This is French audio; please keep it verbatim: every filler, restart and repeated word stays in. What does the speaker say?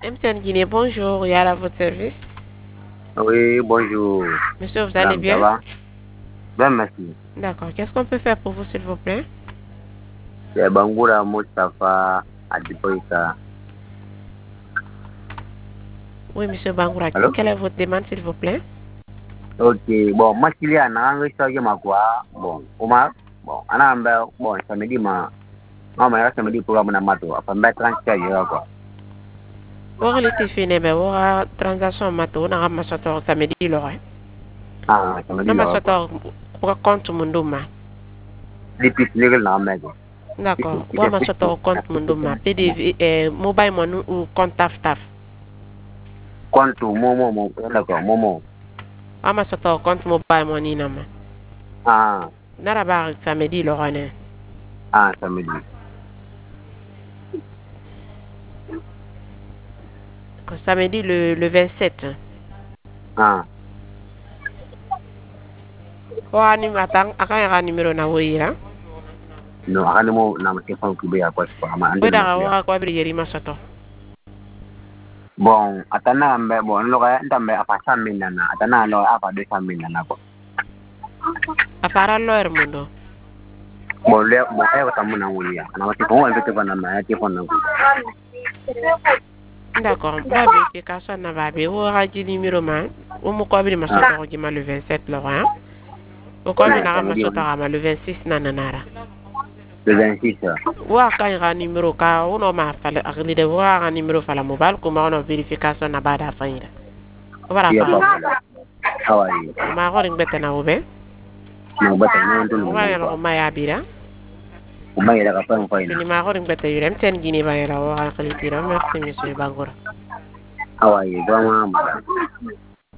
M T N Guinée, bonjour, il y a à votre service. Oui, bonjour. Monsieur, vous allez bien? Ça va? Bien, merci. D'accord. Qu'est-ce qu'on peut faire pour vous, s'il vous plaît? C'est Bangoura Mustafa Adipoïka. Oui, monsieur Bangoura. Allô? Quelle est votre demande, s'il vous plaît? Ok, bon, moi, il y a un an, je ma quoi. Bon, Omar, bon, un an, bon, samedi, ma, ma, samedi, pour mon amato, après, mettre un tiers, quoi. Wari ti fine be wara transaction mato na kama soto samedi lore. Ah, samedi, Na ma là, quoi. soto kwa compte munduma. Depuis, c'est le nom, mec. D'accord. Wa ma soto compte munduma. P D V eh, mobile money ou compte taf taf. Compte, momo, momo, d'accord, momo. Wa ma soto compte mobile money na ma. Ah, Nara ba samedi lore ne. ah, samedi. Samedi le, le vingt-sept. Ah. Wa ni matang akan ya numéro na woira. No, akan mo na masifang kubiya ko pa ma ande Weda mo ka kuya. wara ko abri yeri ma soto. Bon, atana mbe bon lo kaya ntambe apa samina na atana lo apa de samina na ko. Apara lawyer mundo. Bon le mo ay ko tamuna wuya. Na mati ko wal bete bana na ti fonna ko. D'accord. Ba vérification na ba be wo ha ji numéro ma. Wo mo ko abri ma soto ko jima le vingt-sept lo ha. Wo ko mi na ma soto ma le vingt-six na nanara. Le vingt-six. Wa ka ga numéro ka wono ma fale agli de wa ga numéro fala mobile ko ma ono vérification na ba da fayira. Ko bara Ya fa. pa. How are you? Ma ko ring bete na wo be. No bata no ndo Wa ya ko ma ya bira. Uma ira ka pa ko ina. Ni ma ko ring bete yure M T N Guinée ba ya wa ka litira merci monsieur Bangoura. How are you? Ba ma ma.